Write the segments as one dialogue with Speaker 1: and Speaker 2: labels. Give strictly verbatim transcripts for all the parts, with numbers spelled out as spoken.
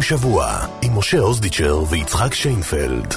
Speaker 1: שבוע עם משה אוזדיצ'ר ויצחק שיינפלד.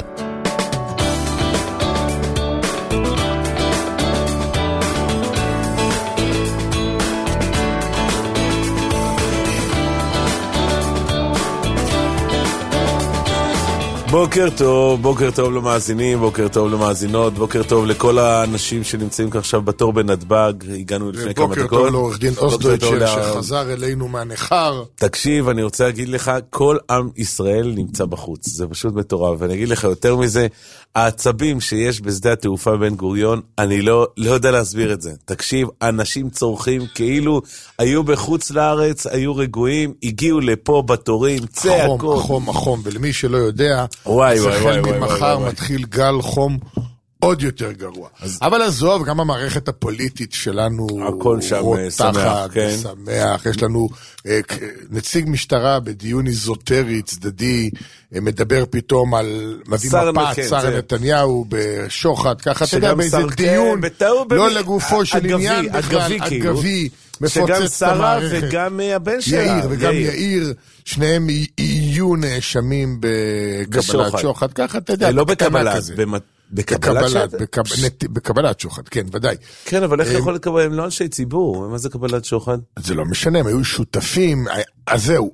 Speaker 2: בוקר טוב, בוקר טוב למאזינים, בוקר טוב למאזינות, בוקר טוב לכל האנשים שנמצאים עכשיו בתור בנתב"ג, הגענו לפני כמה דקות.
Speaker 3: בוקר טוב לעורך דין אוסדויצ'ר שחזר אלינו מהנחר.
Speaker 2: תקשיב, אני רוצה להגיד לך, כל עם ישראל נמצא בחוץ, זה פשוט מטורף, ואני אגיד לך יותר מזה, העצבים שיש בשדה התעופה בן גוריון, אני לא, לא יודע להסביר את זה. תקשיב, אנשים צורכים כאילו היו בחוץ לארץ, היו רגועים, הגיעו לפה בתורים, צעקות.
Speaker 3: החום, החום, החום, ולמי שלא יודע,
Speaker 2: וואי, וואי, וואי,
Speaker 3: וואי, ממחר מתחיל גל חום עוד יותר גרוע. אז... אבל עזוב, גם המערכת הפוליטית שלנו
Speaker 2: הכל שם שמח, כן.
Speaker 3: שמח. יש לנו אה, נציג משטרה בדיון איזוטרי צדדי, אה, מדבר פתאום על מביא מפת, שר זה... נתניהו בשוחד, ככה אתה יודע, באיזה דיון, כן, לא לגופו של אגבי, עניין בכלל, אגבי, אגבי
Speaker 2: שגם שרה וגם הבן שלה.
Speaker 3: יאיר וגם יאיר, יאיר שניהם יהיו נאשמים בקבלת שוחד, ככה אתה יודע,
Speaker 2: לא בקבלת, בקבלת שוחד?
Speaker 3: בקבלת שוחד, כן, ודאי.
Speaker 2: כן, אבל איך יכול לקבל, הם לא אנשי ציבור, מה זה קבלת שוחד?
Speaker 3: זה לא משנה, הם היו שותפים, אז זהו,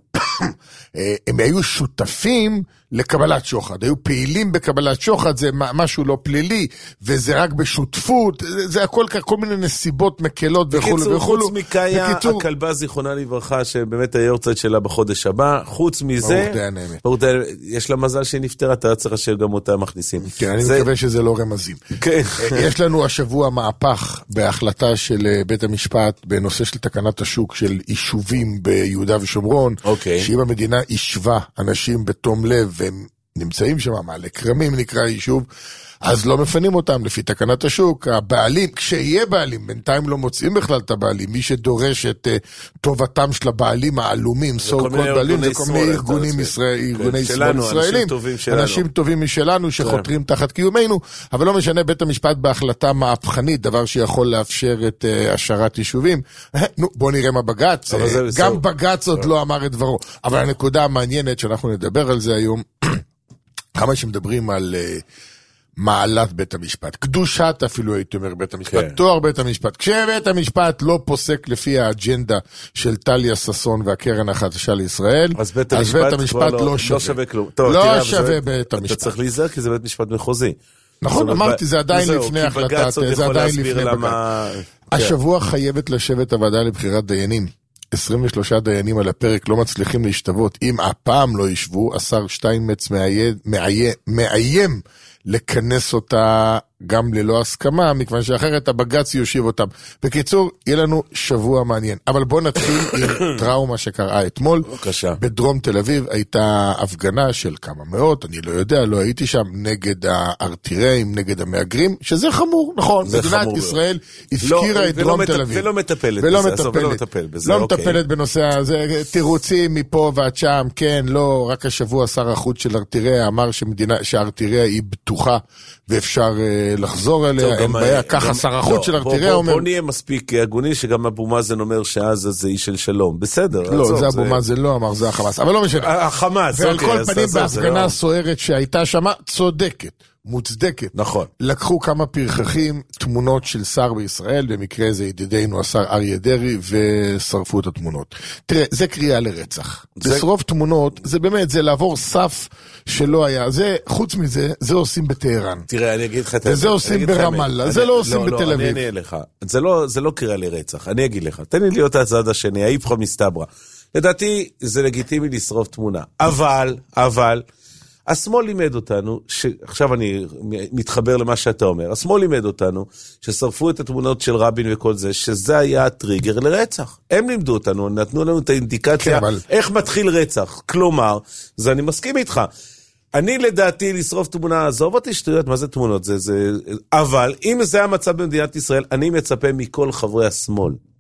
Speaker 3: הם היו שותפים לקבלת שוחד, היו פעילים בקבלת שוחד, זה משהו לא פלילי, וזה רק בשותפות, זה הכל כל מיני נסיבות מקלות וכו' וכו'.
Speaker 2: חוץ מקאיה, הכלבה זיכרונה לברכה, שבאמת היורצייט שלה בחודש הבא, חוץ מזה, יש לה מזל שהיא נפטרה, אתה צריך שגם אותה מכניסים.
Speaker 3: כן, אני מקווה שזה לא רמזים. יש לנו השבוע מהפך בהחלטה של בית המשפט, בנושא של תקנת השוק של יישובים ביהודה ושומרון, שאם המדינה ישבה אנשים בתום לב, והם נמצאים שם, מעלה קרמים נקרא יישוב, אז לא מפנים אותם לפי תקנת השוק, הבעלים, כשיהיה בעלים, בינתיים לא מוצאים בכלל את הבעלים, מי שדורש את uh, טובתם של הבעלים העלומים, סו קוד בעלים, זה כל מיני ארגונים ארגוני שמאל ישראלים, אנשים טובים משלנו שחותרים תחת קיומנו, אבל לא משנה, בית המשפט בהחלטה מהפכנית, דבר שיכול לאפשר את uh, השארת יישובים, נו בוא נראה מה בגץ, גם בגץ עוד לא אמר את דברו, אבל הנקודה המעניינת שאנחנו נדבר על זה היום, כמה שמדברים על מעלת בית המשפט, קדושת אפילו הייתי אומר בית המשפט, כן. תואר בית המשפט, כשבית המשפט לא פוסק לפי האג'נדה של טליה ססון והקרן החדשה לישראל,
Speaker 2: אז בית
Speaker 3: אז
Speaker 2: המשפט,
Speaker 3: בית המשפט לא,
Speaker 2: לא
Speaker 3: שווה,
Speaker 2: לא שווה כלום. טוב,
Speaker 3: לא
Speaker 2: תראה,
Speaker 3: שווה
Speaker 2: זה,
Speaker 3: בית המשפט.
Speaker 2: אתה צריך להיזהר כי זה בית משפט מחוזי.
Speaker 3: נכון, אמרתי, זה עדיין לפני החלטת, זה עדיין לפני בג"ץ. השבוע חייבת לשבת הוועדה לבחירת דיינים. עשרים ושלושה דיינים על הפרק לא מצליחים להשתוות, אם הפעם לא ישבו, השר שטיינמץ מאיים, מאיים, מאיים לכנס אותה גם ללא הסכמה, מכיוון שאחרת הבג"ץ יושיב אותם. בקיצור, יהיה לנו שבוע מעניין. אבל בואו נתחיל עם טראומה שקרה אתמול.
Speaker 2: בבקשה.
Speaker 3: בדרום תל אביב הייתה הפגנה של כמה מאות, אני לא יודע, לא הייתי שם, נגד הארטיראים, נגד המאגרים, שזה חמור, נכון. מדינת ישראל הפקירה את דרום תל אביב.
Speaker 2: ולא מטפלת
Speaker 3: ולא
Speaker 2: בזה. ולא מטפלת בזה.
Speaker 3: לא מטפלת בנושא הזה. תירוצים מפה ועד שם, כן, לא, רק השבוע שר החוץ של ארטיריה אמר שהארטיריה היא בטוחה ואפשר לחזור אליה, אין בעיה, ככה שר החוץ של ארטיריה אומר.
Speaker 2: בוא נהיה מספיק הגוני שגם אבו מאזן אומר שעזה זה איש של שלום, בסדר.
Speaker 3: לא, זה אבו מאזן לא אמר, זה החמאס, אבל לא משנה.
Speaker 2: החמאס,
Speaker 3: ועל כל פנים בהפגנה סוערת שהייתה שמה, צודקת. מוצדקת.
Speaker 2: נכון.
Speaker 3: לקחו כמה פרחחים, תמונות של שר בישראל, במקרה זה ידידנו השר אריה דרעי, ושרפו את התמונות. תראה, זה קריאה לרצח. זה... לשרוף תמונות, זה באמת, זה לעבור סף שלא היה. זה, חוץ מזה, זה עושים בטהרן.
Speaker 2: תראה, אני אגיד לך...
Speaker 3: וזה עושים ברמאללה, זה לא עושים בתל אביב.
Speaker 2: אני אענה לך. זה לא, זה לא קריאה לרצח. אני אגיד לך. תן לי להיות הצד השני, ההיפכו מסתברא. לדעתי, זה לגיטימי לשרוף תמונה. אבל, אבל... השמאל לימד אותנו, עכשיו אני מתחבר למה שאתה אומר, השמאל לימד אותנו ששרפו את התמונות של רבין וכל זה, שזה היה הטריגר לרצח. הם לימדו אותנו, נתנו לנו את האינדיקציה, כן, אבל... איך מתחיל רצח. כלומר, זה אני מסכים איתך. אני לדעתי לשרוף תמונה, עזוב אותי שטויות, מה זה תמונות? זה, זה... אבל אם זה המצב במדינת ישראל, אני מצפה מכל חברי השמאל,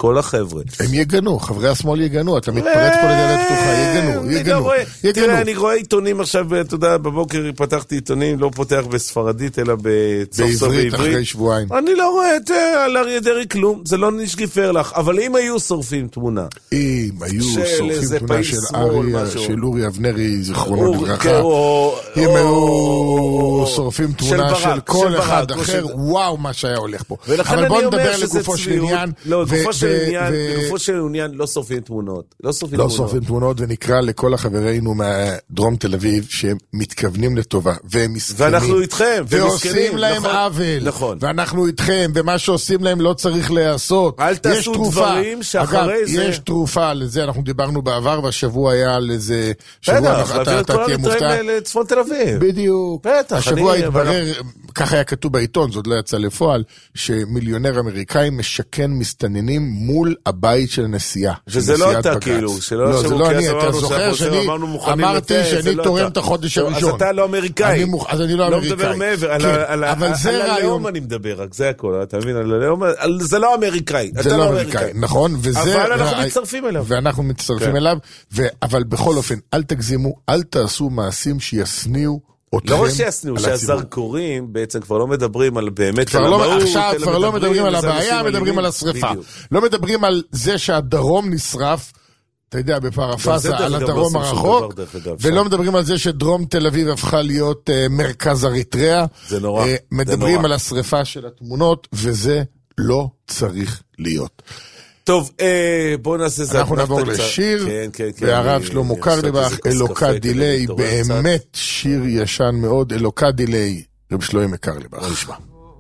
Speaker 2: כל החבר'ה.
Speaker 3: הם יגנו, חברי השמאל יגנו, אתה מתפרץ פה לדלת פתוחה, יגנו, יגנו.
Speaker 2: תראה, אני רואה עיתונים עכשיו, אתה יודע, בבוקר פתחתי עיתונים, לא פותח בספרדית, אלא בסוף
Speaker 3: בעברית אחרי שבועיים.
Speaker 2: אני לא רואה את על אריה דרעי כלום, זה לא נשגיפר לך, אבל אם היו שורפים תמונה,
Speaker 3: אם היו שורפים תמונה של אורי אבנרי, זיכרונו לברכה, אם היו שורפים תמונה של כל אחד אחר, וואו מה שהיה הולך פה. אבל בוא נדבר לגופו של עניין.
Speaker 2: לא, לגופו של עניין לא שורפים תמונות. לא
Speaker 3: שורפים תמונות, ונקרא לכל החברינו מהדרום תל אביב, שהם מתכוונים לטובה, והם מסכנים.
Speaker 2: ואנחנו איתכם,
Speaker 3: ועושים להם עוול.
Speaker 2: נכון.
Speaker 3: ואנחנו איתכם, ומה שעושים להם לא צריך להיעשות.
Speaker 2: אל תעשו דברים שאחרי זה...
Speaker 3: יש תרופה לזה, אנחנו דיברנו בעבר, והשבוע היה לזה...
Speaker 2: בטח, להביא את כל המתראים לצפון תל אביב.
Speaker 3: בדיוק.
Speaker 2: בטח.
Speaker 3: השבוע התברר, ככה היה כתוב בעיתון, זאת לא יצא לפועל, שמיליונר אמריקאי משכן מסתננים מול הבית של הנשיאה.
Speaker 2: שזה לא אתה כאילו,
Speaker 3: לא, זה לא אני, אתה זוכר שאני אמרתי שאני תורם את החודש הראשון.
Speaker 2: אז אתה לא אמריקאי.
Speaker 3: אז אני לא אמריקאי.
Speaker 2: לא מדבר מעבר, על הלאום אני מדבר, רק זה הכל, אתה מבין, על הלאום, זה לא אמריקאי.
Speaker 3: זה לא אמריקאי, נכון,
Speaker 2: אבל אנחנו מצטרפים אליו.
Speaker 3: ואנחנו מצטרפים אליו, אבל בכל אופן, אל תגזימו, אל תעשו מעשים שיסניעו,
Speaker 2: לא רק שיסניעו, שהזרקורים בעצם כבר לא מדברים על באמת על
Speaker 3: המהות. עכשיו כבר לא מדברים על הבעיה, מדברים על השריפה. לא מדברים על זה שהדרום נשרף, אתה יודע, בפרפזה, על הדרום הרחוק, ולא מדברים על זה שדרום תל אביב הפכה להיות מרכז אריתריאה.
Speaker 2: זה נורא.
Speaker 3: מדברים על השריפה של התמונות, וזה לא צריך להיות.
Speaker 2: טוב, בואו נעשה זה.
Speaker 3: אנחנו נעבור לשיר, והרב שלמה קרליבך, אלוקה דילי, באמת שיר ישן מאוד, אלוקה דילי, רב שלמה קרליבך. בוא נשמע.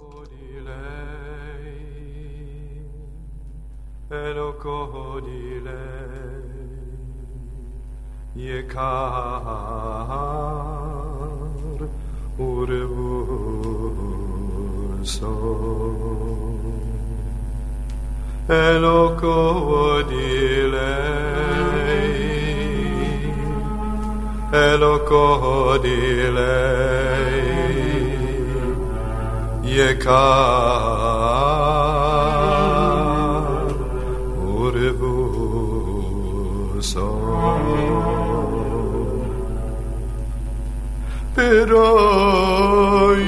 Speaker 4: אלוקה דילי, יקר ורבורסו Eloko dilei Eloko dilei Yekar Urvuso Perai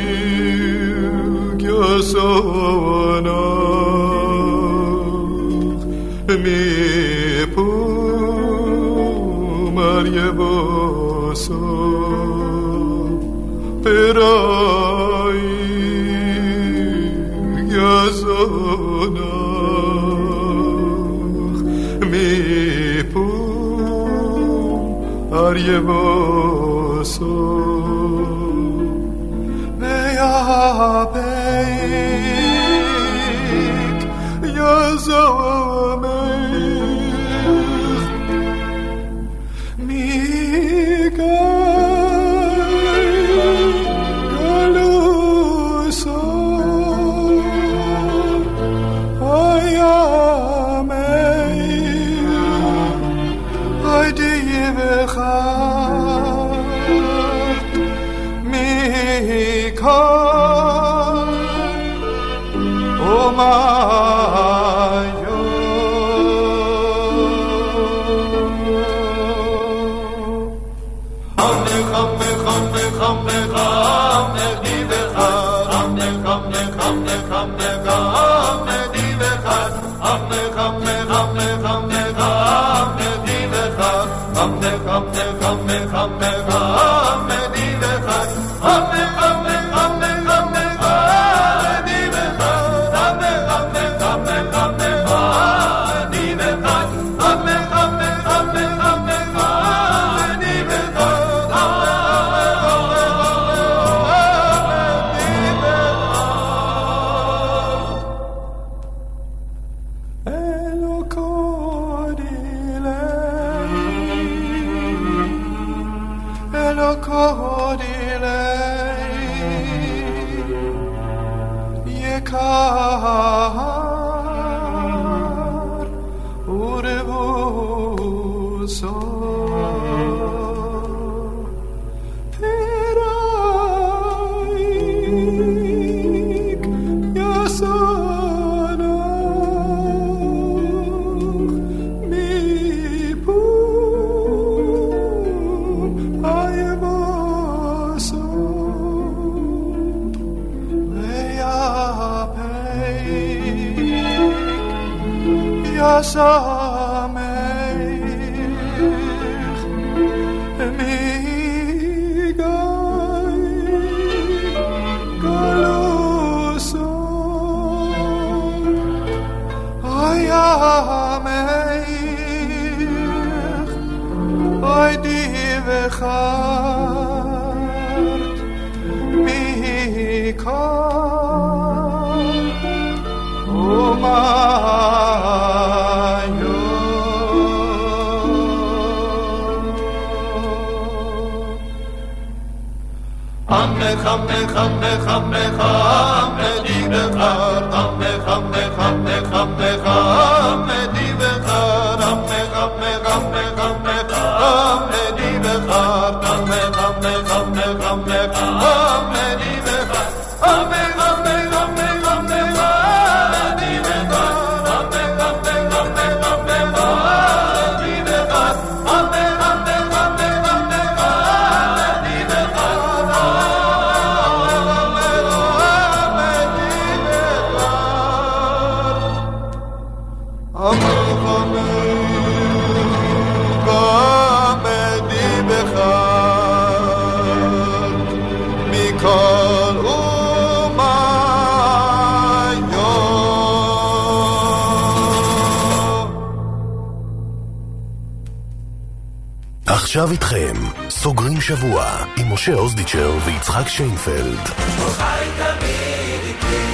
Speaker 4: Gyasona mi pu Maria boso perai yazona mi pu Maria boso meya beik yazona
Speaker 1: עכשיו איתכם, סוגרים שבוע עם משה אוזדיצ'ר ויצחק שיינפלד. חי תמיד איתי.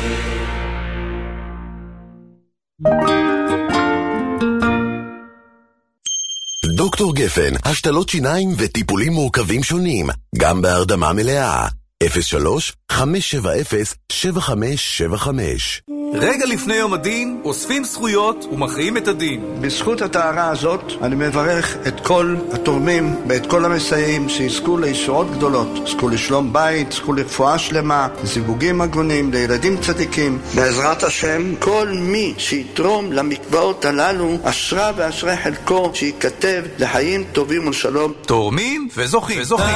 Speaker 1: דוקטור גפן, השתלות שיניים וטיפולים מורכבים שונים, גם בהרדמה מלאה. אפס שלוש חמש שבע אפס שבע חמש שבע חמש.
Speaker 5: רגע לפני יום הדין, אוספים זכויות ומכריעים את הדין.
Speaker 6: בזכות הטהרה הזאת, אני מברך את כל התורמים ואת כל המסייעים שיזכו לישועות גדולות. זכו לשלום בית, זכו לרפואה שלמה, זיווגים הגונים, לילדים צדיקים. בעזרת השם, כל מי שיתרום למקוואות הללו, אשרה ואשרה חלקו, שיכתב לחיים טובים ולשלום.
Speaker 5: תורמים וזוכים. וזוכים.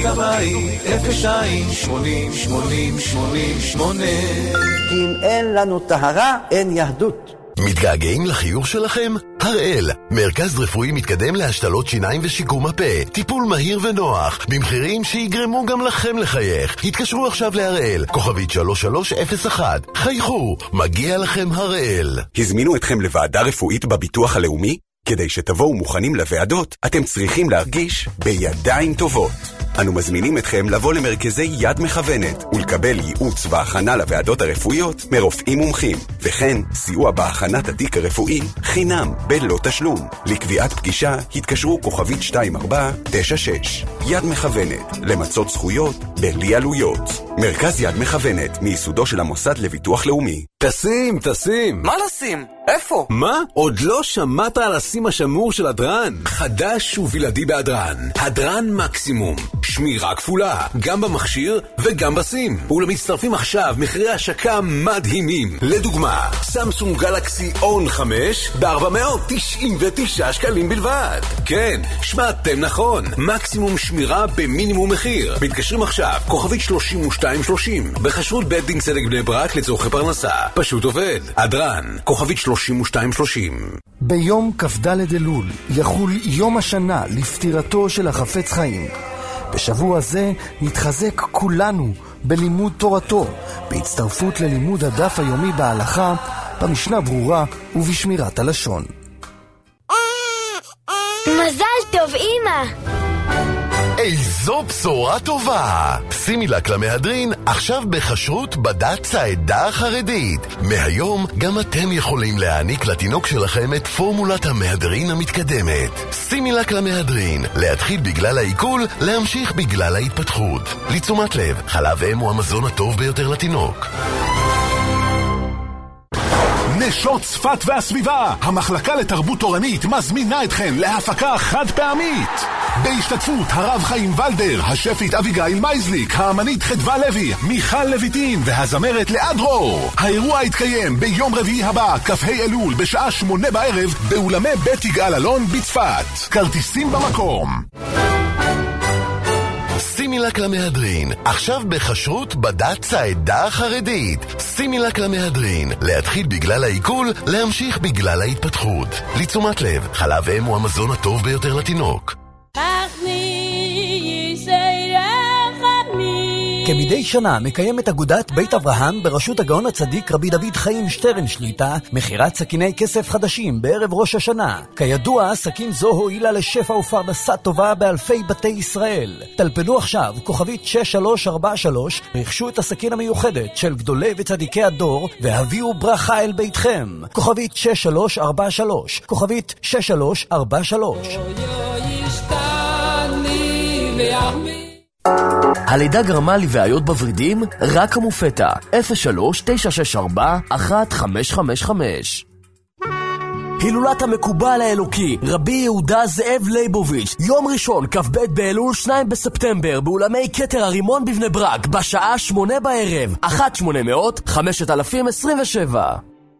Speaker 7: אפס שתיים שמונים שמונים שמונים שמונה.
Speaker 8: אם אין לנו טהרה, אין יהדות.
Speaker 1: מתגעגעים לחיוך שלכם? הראל, מרכז רפואי מתקדם להשתלות שיניים ושיקום הפה. טיפול מהיר ונוח, במחירים שיגרמו גם לכם לחייך. התקשרו עכשיו להראל, כוכבית שלוש שלוש אפס אחת. חייכו, מגיע לכם הראל.
Speaker 9: הזמינו אתכם לוועדה רפואית בביטוח הלאומי? כדי שתבואו מוכנים לוועדות, אתם צריכים להרגיש בידיים טובות. אנו מזמינים אתכם לבוא למרכזי יד מכוונת ולקבל ייעוץ והכנה לוועדות הרפואיות מרופאים מומחים, וכן סיוע בהכנת התיק הרפואי חינם בלא תשלום. לקביעת פגישה התקשרו כוכבית שתיים ארבע תשע שש. יד מכוונת, למצות זכויות בלי עלויות. מרכז יד מכוונת, מיסודו של המוסד לביטוח לאומי.
Speaker 10: תשים, תשים.
Speaker 11: מה לשים? איפה?
Speaker 10: מה? עוד לא שמעת על הסים השמור של הדרן? חדש ובלעדי בהדרן. הדרן מקסימום. שמירה כפולה, גם במכשיר וגם בסים. ולמצטרפים עכשיו מחירי השקה מדהימים. לדוגמה, סמסונג גלקסי און חמש ב-ארבע מאות תשעים ותשעה שקלים בלבד. כן, שמעתם נכון. מקסימום שמירה במינימום מחיר. מתקשרים עכשיו, כוכבית שלושים ושתיים שלושים. בחשבות בית דין צדק בני ברק לצורכי פרנסה. פשוט עובד. הדרן, כוכבית שלושים ושתיים שלושים.
Speaker 12: ביום כ"ד אלול יחול יום השנה לפטירתו של החפץ חיים. בשבוע זה נתחזק כולנו בלימוד תורתו, בהצטרפות ללימוד הדף היומי בהלכה, במשנה ברורה ובשמירת הלשון.
Speaker 13: מזל טוב אמא!
Speaker 1: איזו בשורה טובה! סימילק למהדרין עכשיו בחשרות בדת העדה החרדית. מהיום גם אתם יכולים להעניק לתינוק שלכם את פורמולת המהדרין המתקדמת. סימילק למהדרין, להתחיל בגלל העיכול, להמשיך בגלל ההתפתחות. לתשומת לב, חלב אם הוא המזון הטוב ביותר לתינוק.
Speaker 14: נשות צפת והסביבה, המחלקה לתרבות תורנית מזמינה אתכן להפקה חד פעמית בהשתתפות הרב חיים ולדר, השפית אביגיל מייזליק, האמנית חדווה לוי, מיכל לויטין והזמרת ליעד דרור. האירוע יתקיים ביום רביעי הבא, כ"ה אלול, בשעה שמונה בערב באולמי בית יגאל אלון בצפת. כרטיסים במקום.
Speaker 1: שימי סימילק למהדרין, עכשיו בחשרות בדת העדה החרדית. סימילק למהדרין, להתחיל בגלל העיכול, להמשיך בגלל ההתפתחות. לתשומת לב, חלב אם הוא המזון הטוב ביותר לתינוק.
Speaker 11: כמדי שנה מקיימת אגודת בית אברהם בראשות הגאון הצדיק רבי דוד חיים שטרן שליטה מחירת סכיני כסף חדשים בערב ראש השנה. כידוע, סכין זו הועילה לשפע ופרנסה טובה באלפי בתי ישראל. טלפנו עכשיו כוכבית שש שלוש ארבע שלוש, רכשו את הסכין המיוחדת של גדולי וצדיקי הדור והביאו ברכה אל ביתכם. כוכבית שש שלוש ארבע שלוש, כוכבית שש שלוש ארבע שלוש.
Speaker 15: הלידה גרמה לבעיות בוורידים? רק המופתע. אפס שלוש תשע שש ארבע אחת חמש חמש חמש. הילולת המקובל האלוקי רבי יהודה זאב ליבוביץ', יום ראשון כ"ב באלול שניים בספטמבר באולמי כתר הרימון בבני ברק בשעה שמונה בערב. אחת שמונה מאות חמשת אלפים עשרים ושבע.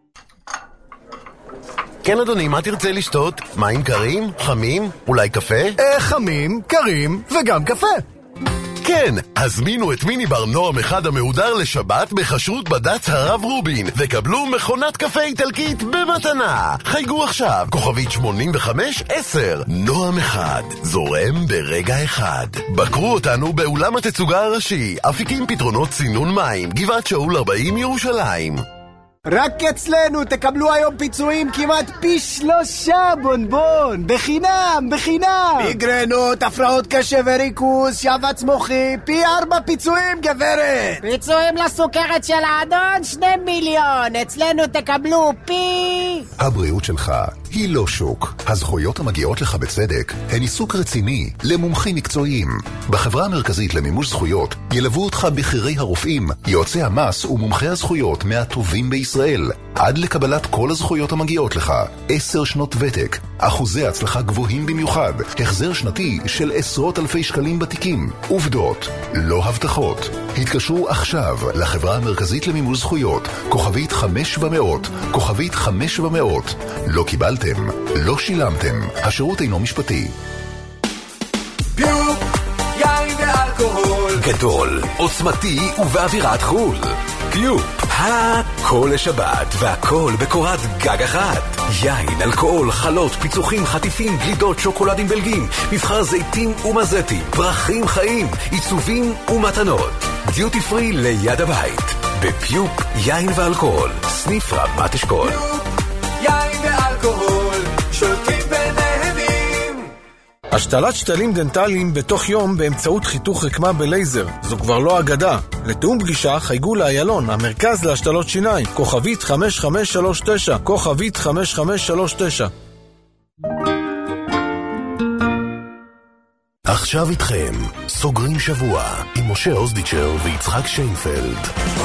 Speaker 1: כן אדוני, מה תרצה לשתות? מים קרים? חמים? אולי קפה?
Speaker 16: אה, חמים, קרים וגם קפה.
Speaker 1: כן, הזמינו את מיני בר נועם אחד המהודר לשבת בחשרות בד"ץ הרב רובין וקבלו מכונת קפה איטלקית במתנה. חייגו עכשיו, כוכבית שמונים וחמש עשר. נועם אחד, זורם ברגע אחד. בקרו אותנו באולם התצוגה הראשי, אפיקים פתרונות צינון מים, גבעת שאול ארבעים ירושלים.
Speaker 17: רק אצלנו תקבלו היום פיצויים כמעט פי שלושה בונבון, בחינם, בחינם. מיגרנות, הפרעות קשב וריכוז, שבץ מוחי, פי ארבע פיצויים גברת.
Speaker 18: פיצויים לסוכרת של האדון, שני מיליון, אצלנו תקבלו פי...
Speaker 14: הבריאות שלך היא לא שוק. הזכויות המגיעות לך בצדק הן עיסוק רציני למומחים מקצועיים. בחברה המרכזית למימוש זכויות ילוו אותך בחירי הרופאים, יועצי המס ומומחי הזכויות מהטובים בישראל, עד לקבלת כל הזכויות המגיעות לך. עשר שנות ותק, אחוזי הצלחה גבוהים במיוחד, החזר שנתי של עשרות אלפי שקלים בתיקים. עובדות, לא הבטחות. התקשרו עכשיו לחברה המרכזית למימוש זכויות, כוכבית חמש במאות, כוכבית חמש במאות. לא קיבלתם, לא שילמתם, השירות אינו משפטי.
Speaker 7: פיופ, יין ואלכוהול
Speaker 10: גדול, עוצמתי ובאווירת חול. פיופ, הכל לשבת והכל בקורת גג אחת. יין, אלכוהול, חלות, פיצוחים, חטיפים, גלידות, שוקולדים בלגים, מבחר זיתים ומזטים, פרחים חיים, עיצובים ומתנות. דיוטי פרי ליד הבית. בפיופ, יין ואלכוהול, סניף רמת אשכול.
Speaker 7: יין ואלכוהול, שותים ונהנים.
Speaker 19: השתלת שתלים דנטליים בתוך יום באמצעות חיתוך רקמה בלייזר. זו כבר לא אגדה. לתאום פגישה חייגו לאיילון, המרכז להשתלות שיניים. כוכבית חמש חמש שלוש תשע, כוכבית חמש חמש שלוש תשע.
Speaker 1: עכשיו איתכם, סוגרים שבוע עם משה אוזדיצ'ר ויצחק שיינפלד.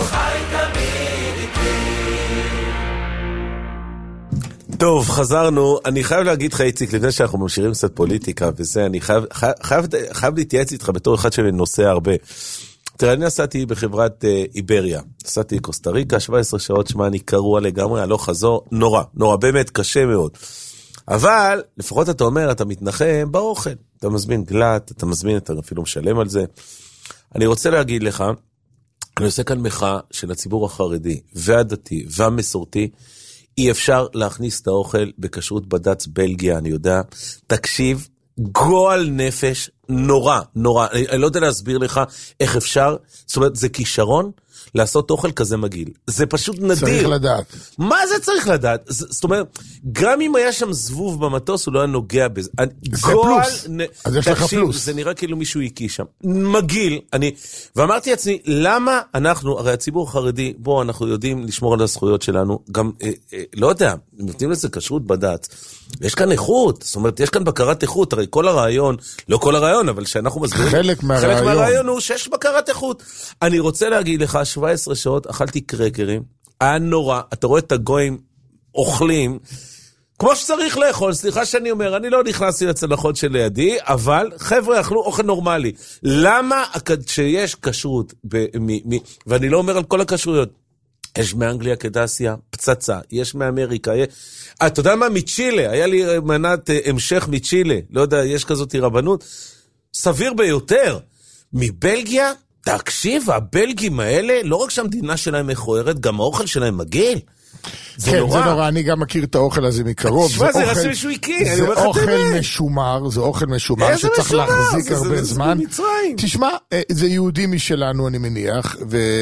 Speaker 2: טוב, חזרנו. אני חייב להגיד לך, איציק, לפני שאנחנו ממשיכים קצת פוליטיקה וזה, אני חייב, חייב, חייב, חייב להתייעץ איתך בתור אחד שנוסע הרבה. תראה, אני נסעתי בחברת אה, איבריה, נסעתי קוסטה ריקה, שבע עשרה שעות, שמה, אני קרוע לגמרי, הלוך חזור, נורא, נורא, באמת קשה מאוד. אבל, לפחות אתה אומר, אתה מתנחם באוכל. אתה מזמין גלט, אתה מזמין, אתה אפילו משלם על זה. אני רוצה להגיד לך, אני עושה כאן מחאה של הציבור החרדי והדתי והמסורתי, אי אפשר להכניס את האוכל בכשרות בד"ץ בלגיה, אני יודע. תקשיב, גועל נפש נורא, נורא. אני, אני לא יודע להסביר לך איך אפשר, זאת אומרת, זה כישרון לעשות אוכל כזה מגעיל. זה פשוט נדיר.
Speaker 3: צריך לדעת.
Speaker 2: מה זה צריך לדעת? זאת אומרת, גם אם היה שם זבוב במטוס, הוא לא היה נוגע בזה.
Speaker 3: זה פלוס. נ... אז יש לך פלוס.
Speaker 2: זה נראה כאילו מישהו הקיא שם. מגעיל. אני... ואמרתי לעצמי, למה אנחנו, הרי הציבור החרדי, בוא, אנחנו יודעים לשמור על הזכויות שלנו, גם, אה, אה, לא יודע, נותנים לזה כשרות בד"ץ. יש כאן איכות, זאת אומרת, יש כאן בקרת איכות, הרי כל הרעיון, לא כל הרעיון, אבל שאנחנו מסבירים,
Speaker 3: חלק מהרעיון,
Speaker 2: חלק מהרעיון הוא שיש בקרת איכות. אני רוצה להגיד לך, שבע עשרה שעות, אכלתי קרקרים, היה נורא, אתה רואה את הגויים אוכלים, כמו שצריך לאכול, סליחה שאני אומר, אני לא נכנסתי לצלחות של לידי, אבל חבר'ה אכלו אוכל נורמלי. למה שיש כשרות, ואני לא אומר על כל הכשרויות, יש מאנגליה קדסיה, פצצה, יש מאמריקה, יש... אתה יודע מה? מצ'ילה, היה לי מנת המשך מצ'ילה, לא יודע, יש כזאת רבנות, סביר ביותר. מבלגיה, תקשיב, הבלגים האלה, לא רק שהמדינה שלהם מכוערת, גם האוכל שלהם מגעיל.
Speaker 3: זה כן, נורא. זה נורא, אני גם מכיר את האוכל הזה מקרוב.
Speaker 2: תשמע, זה רשום שהוא הקיא.
Speaker 3: זה אוכל משומר, זה אוכל משומר שצריך להחזיק הרבה זמן. תשמע, זה יהודי משלנו, אני מניח,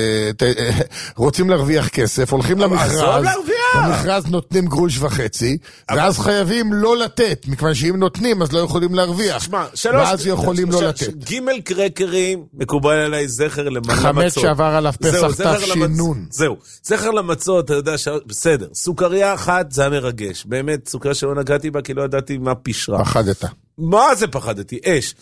Speaker 3: ורוצים להרוויח כסף, הולכים למכרז, במכרז נותנים גרוש וחצי, ואז חייבים לא לתת, מכיוון שאם נותנים, אז לא יכולים להרוויח, ואז יכולים לא לתת.
Speaker 2: גימל קרקרים, מקובל עליי זכר למצות.
Speaker 3: חמש שעבר עליו פסח תשינון.
Speaker 2: זהו, זכר למצות, אתה יודע, בסדר. סוכריה אחת זה המרגש. באמת, סוכריה שלא נגעתי בה, כי לא ידעתי מה פשרה.
Speaker 3: פחדת.
Speaker 2: מה זה פחדתי? אש.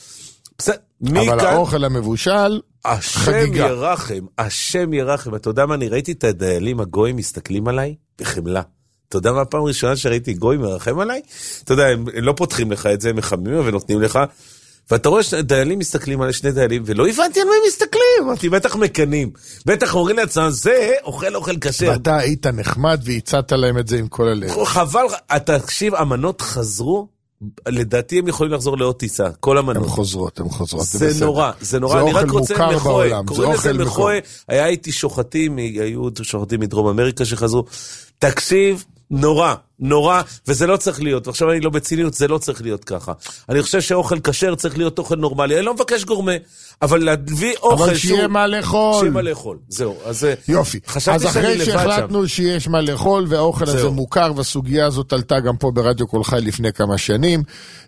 Speaker 3: אבל האוכל המבושל,
Speaker 2: השם ירחם, השם ירחם. אתה יודע מה, אני ראיתי את הדיילים הגויים מסתכלים עליי בחמלה. אתה יודע מה הפעם ראשונה שראיתי גויים מרחם עליי? אתה יודע, הם לא פותחים לך את זה, הם מחממים ונותנים לך. ואתה רואה שדיילים מסתכלים על שני דיילים, ולא הבנתי על מה הם מסתכלים. אמרתי, בטח מקנים. בטח אומרים לעצמם, זה אוכל אוכל כשר.
Speaker 3: ואתה היית נחמד והצעת להם את זה עם כל הלב.
Speaker 2: חבל, תקשיב, המנות חזרו, לדעתי הם יכולים לחזור לעוד טיסה, כל המנות.
Speaker 3: הן חוזרות, הן חוזרות.
Speaker 2: זה נורא, זה נורא. אני רק רוצה מחוי. קוראים לזה מחוי. היה איתי שוחטים, היו שוחטים מדרום אמריקה שחזרו. תקשיב, נורא, נורא, וזה לא צריך להיות, ועכשיו אני לא בציניות, זה לא צריך להיות ככה. אני חושב שאוכל כשר צריך להיות אוכל נורמלי, אני לא מבקש גורמה, אבל להביא אוכל
Speaker 3: אבל שיהיה מה לאכול.
Speaker 2: שיהיה מה לאכול, זהו. אז
Speaker 3: יופי, אז אחרי שהחלטנו שיש מה לאכול, והאוכל הזה מוכר, והסוגיה הזאת עלתה גם פה ברדיו כל חי לפני כמה שנים,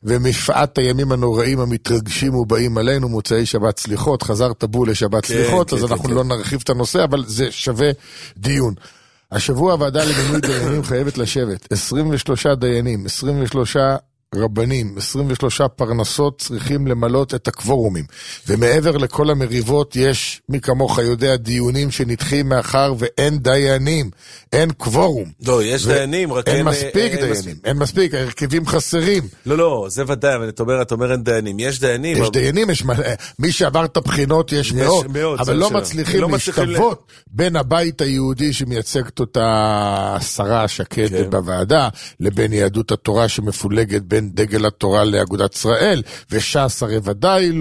Speaker 3: ומפעת הימים הנוראים המתרגשים ובאים עלינו, מוצאי שבת סליחות, חזרת בול לשבת סליחות, אז אנחנו לא נרחיב את הנושא, אבל זה שווה דיון. השבוע הוועדה למינוי דיינים חייבת לשבת, עשרים ושלושה דיינים, עשרים ושלושה רבנים, עשרים ושלושה פרנסות צריכים למלות את הקוורומים, ומעבר לכל המריבות יש, מי כמוך יודע, דיונים שנדחים מאחר ואין דיינים, אין קוורום.
Speaker 2: לא, יש דיינים, רק
Speaker 3: אין מספיק דיינים, אין מספיק, הרכבים חסרים.
Speaker 2: לא, לא, זה ודאי, אבל אתה אומר, אתה אומר אין דיינים, יש דיינים.
Speaker 3: יש דיינים, יש מי שעבר את הבחינות יש מאות, אבל לא מצליחים להשתוות בין הבית היהודי שמייצגת אותה שרה שקד בוועדה, לבין יהדות התורה שמפולגת בין דגל התורה לאגודת ישראל, וש"ס הרי ודאי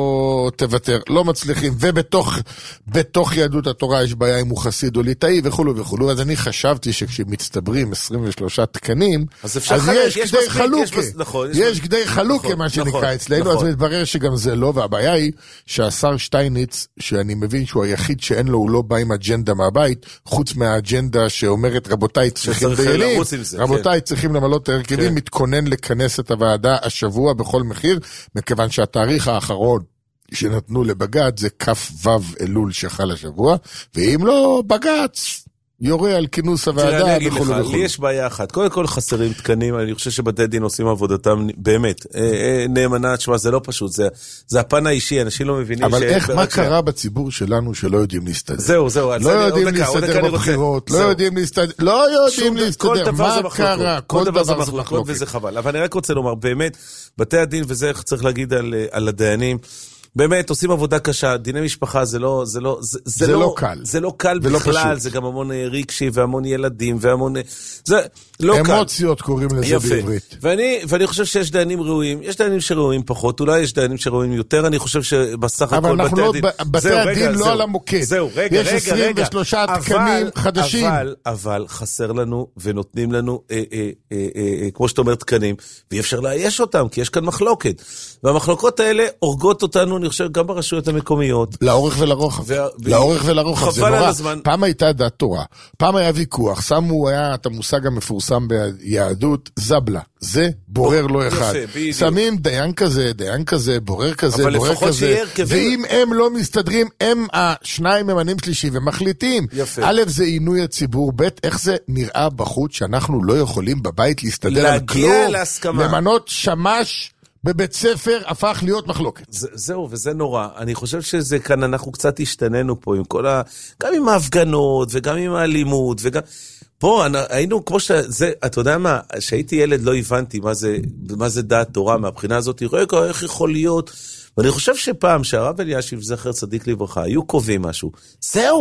Speaker 3: לא תוותר, לא מצליחים, ובתוך בתוך יהדות התורה יש בעיה אם הוא חסיד או ליטאי וכו' וכו'. אז אני חשבתי שכשמצטברים עשרים ושלושה תקנים, אז, אז יש כדי חלוקה, יש כדי חלוקה מה שנקרא אצלנו, אז מתברר שגם זה לא, והבעיה היא שהשר שטייניץ, שאני מבין שהוא היחיד שאין לו, הוא לא בא עם אג'נדה מהבית, חוץ מהאג'נדה שאומרת רבותיי צריכים דיינים, רבותיי צריכים למלות הרכבים, מתכונן לכנס את הוועדה השבוע בכל מחיר, מכיוון שהתאריך האחרון שנתנו לבג"ץ זה כף וו אלול שחל השבוע, ואם לא בג"ץ יורה על כינוס הוועדה וכו' וכו'.
Speaker 2: לי יש בעיה אחת, קודם כל חסרים תקנים, אני חושב שבתי דין עושים עבודתם באמת, נאמנה, תשמע, זה לא פשוט, זה הפן האישי, אנשים לא מבינים.
Speaker 3: אבל איך, מה קרה בציבור שלנו שלא יודעים להסתדר?
Speaker 2: זהו, זהו.
Speaker 3: לא יודעים להסתדר בבחירות, לא יודעים להסתדר, לא יודעים להסתדר, מה קרה?
Speaker 2: כל דבר זה מחלוקות וזה חבל. אבל אני רק רוצה לומר, באמת, בתי הדין, וזה צריך להגיד על הדיינים, באמת, עושים עבודה קשה, דיני משפחה זה לא, זה לא, זה, זה,
Speaker 3: זה
Speaker 2: לא,
Speaker 3: לא קל.
Speaker 2: זה לא קל בכלל, פשוט. זה גם המון רגשי והמון ילדים והמון, זה לא
Speaker 3: אמוציות
Speaker 2: קל.
Speaker 3: אמוציות קוראים לזה יפה. בעברית.
Speaker 2: ואני, ואני חושב שיש דיינים ראויים, יש דיינים שראויים פחות, אולי יש דיינים שראויים יותר, אני חושב שבסך הכל בתי
Speaker 3: לא,
Speaker 2: הדין...
Speaker 3: אבל בתי הדין לא על המוקד.
Speaker 2: זהו, רגע,
Speaker 3: יש
Speaker 2: רגע,
Speaker 3: עשרים ושלושה תקנים חדשים.
Speaker 2: אבל, אבל חסר לנו ונותנים לנו, אה, אה, אה, אה, כמו שאתה אומר, תקנים, ואי אפשר לאייש אותם, כי יש כאן מחלוקת. והמחלוקות האלה הורגות אותנו, אני חושב, גם ברשויות המקומיות.
Speaker 3: לאורך ולרוחב. ו... לאורך ולרוחב, זה נורא. הזמן... פעם הייתה דת תורה, פעם היה ויכוח, שמו היה את המושג המפורסם ביהדות, זבלה. זה בורר לא אחד. יפה, שמים דיין כזה, דיין כזה, בורר כזה, בורר כזה. ואם הם לא מסתדרים, הם השניים ממנים שלישי ומחליטים. יפה. א', זה עינוי הציבור, ב', איך זה נראה בחוץ שאנחנו לא יכולים בבית להסתדר על כלום.
Speaker 2: להסכמה.
Speaker 3: למנות שמש בבית ספר הפך להיות מחלוקת.
Speaker 2: זה, זהו, וזה נורא. אני חושב שזה כאן, אנחנו קצת השתננו פה, עם כל ה... גם עם ההפגנות, וגם עם האלימות, וגם... פה היינו, כמו שזה, אתה יודע מה, שהייתי ילד לא הבנתי מה זה, מה זה דעת תורה, מהבחינה הזאת, רגע, איך יכול להיות? ואני חושב שפעם, שהרב אלישיב זכר צדיק לברכה, היו קובעים משהו. זהו!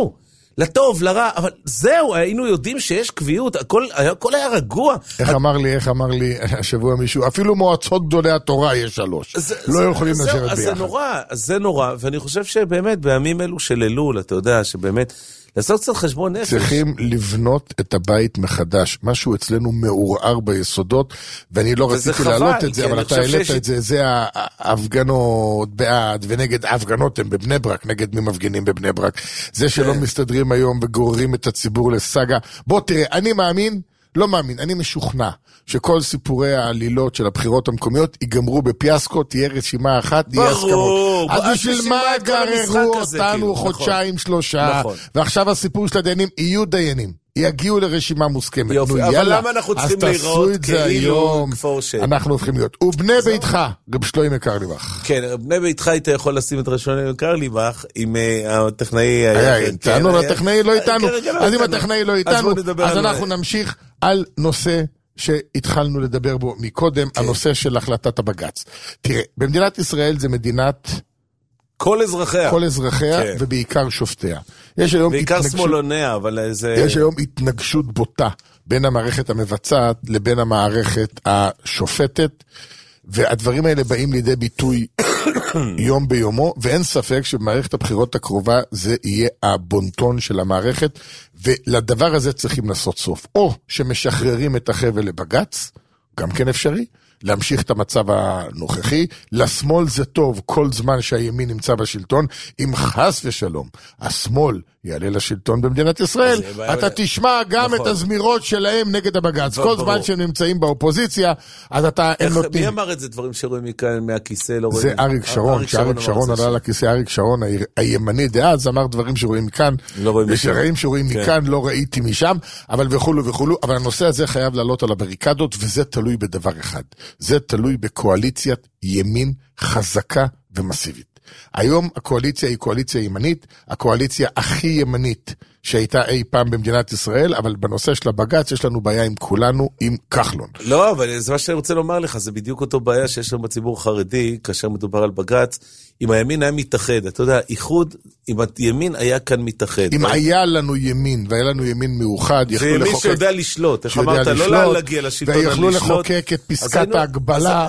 Speaker 2: לטוב, לרע, אבל זהו, היינו יודעים שיש קביעות, הכל, הכל היה רגוע.
Speaker 3: איך אמר לי, איך אמר לי השבוע מישהו, אפילו מועצות גדולי התורה יש שלוש.
Speaker 2: זה,
Speaker 3: לא
Speaker 2: זה,
Speaker 3: יכולים
Speaker 2: זה,
Speaker 3: לשבת
Speaker 2: אז
Speaker 3: ביחד.
Speaker 2: זה נורא, אז זה נורא, ואני חושב שבאמת, בימים אלו של אלול, אתה יודע, שבאמת, לעשות קצת חשבון נפש.
Speaker 3: צריכים לבנות את הבית מחדש. משהו אצלנו מעורער ביסודות, ואני לא רציתי להעלות את זה, אבל אתה העלית את זה, זה ההפגנות בעד ונגד ההפגנות הם בבני ברק, נגד מי מפגינים בבני ברק. זה שלא מסתדרים היום וגוררים את הציבור לסגה. בוא תראה, אני מאמין, לא מאמין, אני משוכנע שכל סיפורי העלילות של הבחירות המקומיות ייגמרו בפיאסקו, תהיה רשימה אחת, תהיה הסכמות. אז בשביל מה גררו אותנו חודשיים, שלושה, ועכשיו הסיפור של הדיינים יהיו דיינים, יגיעו לרשימה מוסכמת.
Speaker 2: יופי, אבל למה אנחנו צריכים להיראות כאילו כפור שם?
Speaker 3: אנחנו צריכים להיות. ובני ביתך, רב שלוימי קרליבך.
Speaker 2: כן, בני ביתך היית יכול לשים את רב שלוימי קרליבך עם הטכנאי...
Speaker 3: איתנו, הטכנאי לא איתנו. אז אם הטכנאי לא איתנו, אז אנחנו נמשיך על נושא שהתחלנו לדבר בו מקודם, הנושא של החלטת הבג"ץ. תראה, במדינת ישראל זה מדינת...
Speaker 2: כל אזרחיה.
Speaker 3: כל אזרחיה, כן. ובעיקר שופטיה. יש היום
Speaker 2: בעיקר
Speaker 3: התנגשות,
Speaker 2: שמאלוניה, אבל זה...
Speaker 3: יש היום התנגשות בוטה בין המערכת המבצעת לבין המערכת השופטת, והדברים האלה באים לידי ביטוי יום ביומו, ואין ספק שבמערכת הבחירות הקרובה זה יהיה הבונטון של המערכת, ולדבר הזה צריכים לעשות סוף. או שמשחררים את החבל לבג"ץ, גם כן אפשרי, להמשיך את המצב הנוכחי, לשמאל זה טוב כל זמן שהימין נמצא בשלטון, אם חס ושלום, השמאל יעלה לשלטון במדינת ישראל, אתה תשמע גם את הזמירות שלהם נגד הבג"ץ, כל זמן שהם נמצאים באופוזיציה, אז אתה...
Speaker 2: מי אמר את זה דברים שרואים מכאן מהכיסא, לא רואים?
Speaker 3: זה אריק שרון, שאריק שרון עלה לכיסא, אריק שרון הימני דאז אמר דברים שרואים מכאן, ושרעים שרואים מכאן לא ראיתי משם, אבל וכולו וכולו, אבל הנושא הזה חייב לעלות על הבריקדות, וזה תלוי בדבר אחד, זה תלוי בקואליציית ימין חזקה ומסיבית. היום הקואליציה היא קואליציה ימנית, הקואליציה הכי ימנית שהייתה אי פעם במדינת ישראל, אבל בנושא של הבג"ץ יש לנו בעיה עם כולנו, עם כחלון.
Speaker 2: לא, אבל זה מה שאני רוצה לומר לך, זה בדיוק אותו בעיה שיש לנו בציבור החרדי, כאשר מדובר על בג"ץ, אם הימין היה מתאחד, אתה יודע, איחוד, אם הימין היה כאן מתאחד.
Speaker 3: אם היה לנו ימין, והיה לנו ימין מאוחד,
Speaker 2: זה ימין שיודע לשלוט, איך אמרת, לא להגיע לשלטון,
Speaker 3: ויכלו לחוקק את פסקת ההגבלה,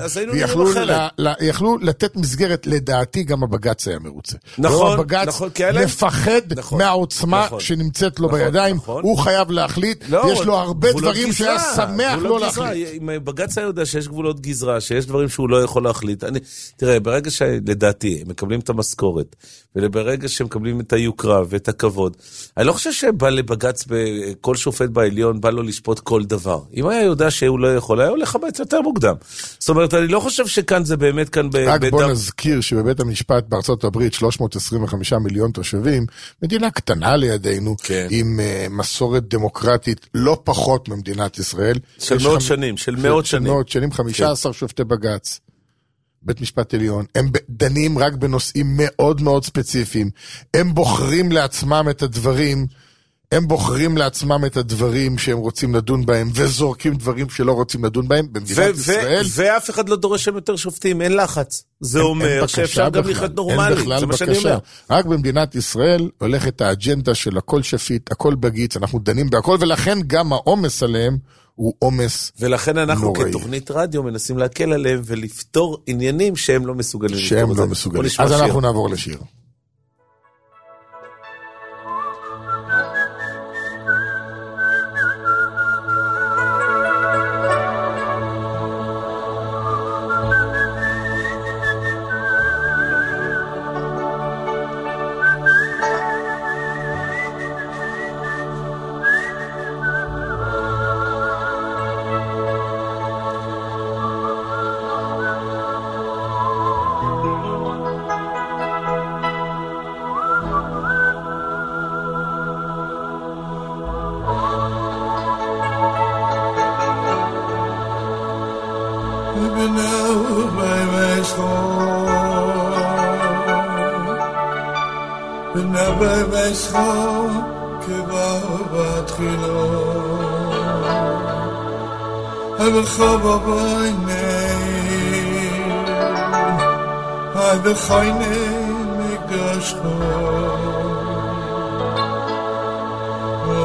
Speaker 3: ויכלו לתת מסגרת, לדעתי גם הבג"ץ היה מרוצה.
Speaker 2: נכון,
Speaker 3: הבג"ץ מפחד מהעוצמה שנמצאת לו בידיים, הוא חייב להחליט, יש לו הרבה דברים שהיה שמח לא להחליט.
Speaker 2: אם בג"ץ היה יודע שיש גבולות גזרה, שיש דברים שהוא לא יכול להחליט, תראה, ברגע שלדעתי הם מקבלים את המשכורת, וברגע שהם מקבלים את היוקרה ואת הכבוד, אני לא חושב שבא לבג"ץ, כל שופט בעליון בא לו לשפוט כל דבר. אם היה יודע שהוא לא יכול, היה הולך הבית יותר מוקדם. זאת אומרת, אני לא חושב שכאן זה באמת כאן...
Speaker 3: רק בוא נזכיר שבבית המשפט בארצות הברית, שלוש מאות עשרים וחמישה מיליון תושבים, מדינה קטנה לידינו, עם מסורת דמוקרטית לא פחות ממדינת ישראל.
Speaker 2: של מאות שנים, של מאות שנים.
Speaker 3: של מאות שנים, חמישה עשר שופטי בג"ץ. בית משפט עליון, הם דנים רק בנושאים מאוד מאוד ספציפיים, הם בוחרים לעצמם את הדברים, הם בוחרים לעצמם את הדברים שהם רוצים לדון בהם, וזורקים דברים שלא רוצים לדון בהם במדינת ישראל.
Speaker 2: ואף אחד לא דורש שם יותר שופטים, אין לחץ. זה אומר שאפשר גם לחיות נורמלית, זה מה שאני אומר.
Speaker 3: רק במדינת ישראל הולכת האג'נדה של הכל שפיט, הכל בגיץ, אנחנו דנים בהכל, ולכן גם העומס עליהם, הוא עומס נוראי.
Speaker 2: ולכן אנחנו כתוכנית רדיו מנסים להקל עליהם ולפתור עניינים שהם לא מסוגלים.
Speaker 3: שהם לא מסוגלים. אז אנחנו נעבור לשיר.
Speaker 20: Khayne me gashko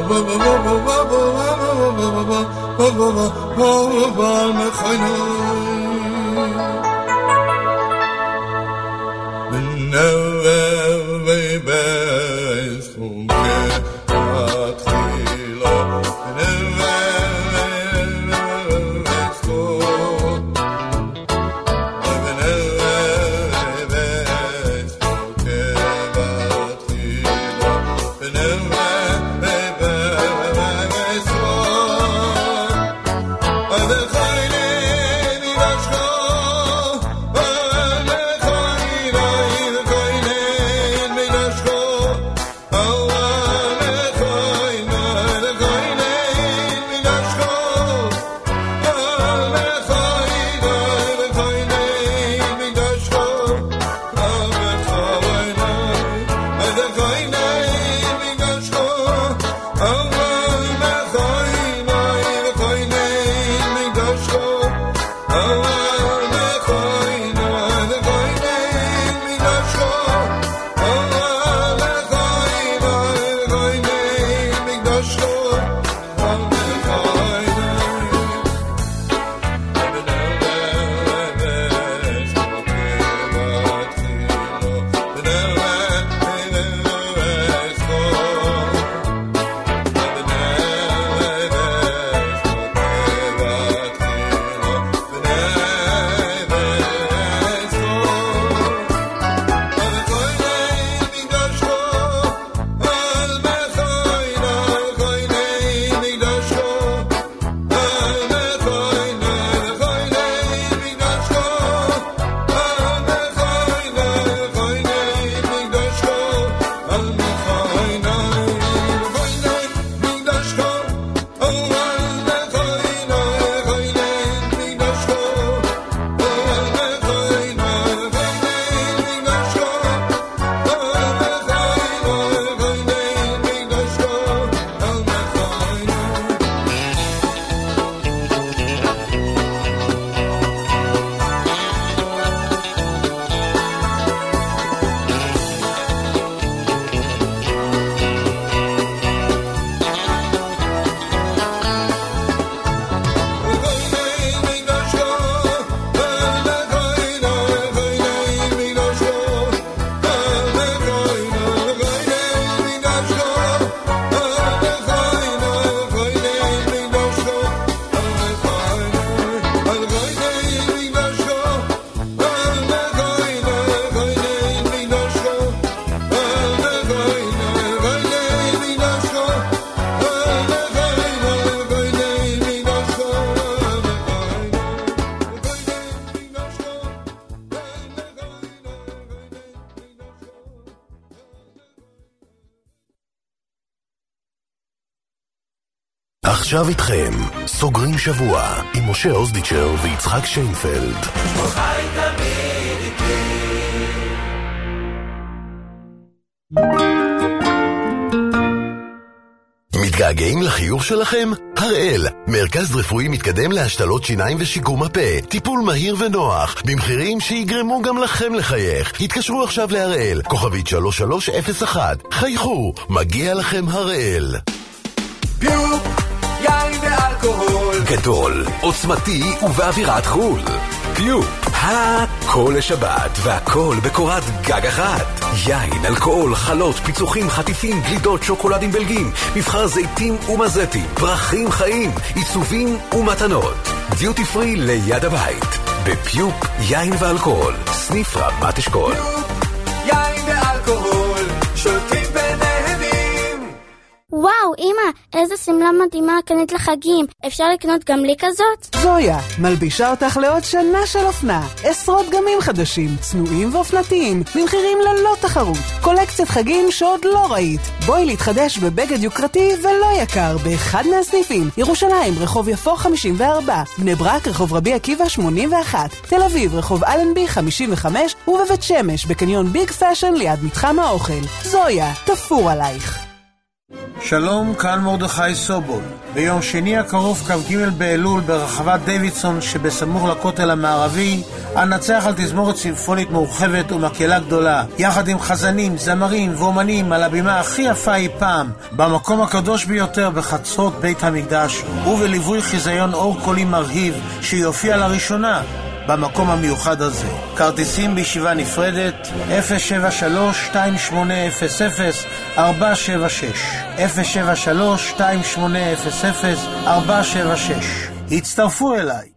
Speaker 1: עכשיו איתכם, סוגרים שבוע עם משה אוזדיצ'ר ויצחק שיינפלד.
Speaker 7: חי תמיד איתי.
Speaker 1: מתגעגעים לחיוך שלכם? הראל, מרכז רפואי מתקדם להשתלות שיניים ושיקום הפה. טיפול מהיר ונוח, במחירים שיגרמו גם לכם לחייך. התקשרו עכשיו להראל, כוכבית שלוש שלוש אפס אחת. חייכו, מגיע לכם הראל.
Speaker 7: פיופ, יין ואלכוהול.
Speaker 10: גדול, עוצמתי ובאווירת חול. פיופ, הכל לשבת והכל בקורת גג אחת. יין, אלכוהול, חלות, פיצוחים, חטיפים, גלידות, שוקולדים בלגים, מבחר זיתים ומזטים, פרחים חיים, עיצובים ומתנות. דיוטי פרי ליד הבית. בפיופ, יין ואלכוהול. סניף רמת אשכול.
Speaker 7: פיופ, יין ואלכוהול. שותים ונהנים.
Speaker 13: וואו, אמא, איזה סמלה מדהימה קנית לחגים. אפשר לקנות גם לי כזאת?
Speaker 20: זויה, מלבישה אותך לעוד שנה של אופנה. עשרות גמים חדשים, צנועים ואופנתיים, במחירים ללא תחרות. קולקציית חגים שעוד לא ראית. בואי להתחדש בבגד יוקרתי ולא יקר באחד מהסניפים. ירושלים, רחוב יפו חמישים וארבע, בני ברק, רחוב רבי עקיבא שמונים ואחת, תל אביב, רחוב אלנבי חמישים וחמש, ובבית שמש, בקניון ביג פאשן ליד מתחם האוכל. זויה, תפור עלייך.
Speaker 21: שלום, כאן מרדכי סובול. ביום שני הקרוב כ"ג באלול ברחבת דיווידסון שבסמוך לכותל המערבי אנצח על תזמורת סימפונית מורחבת ומקהלה גדולה, יחד עם חזנים, זמרים ואומנים על הבימה הכי יפה אי פעם, במקום הקדוש ביותר בחצרות בית המקדש, ובליווי חיזיון אור קולי מרהיב שיופיע לראשונה במקום המיוחד הזה. כרטיסים בישיבה נפרדת אפס שבע שלוש שתיים שמונה אפס אפס ארבע שבע שש אפס שבע שלוש שתיים שמונה אפס אפס ארבע שבע שש. הצטרפו אליי.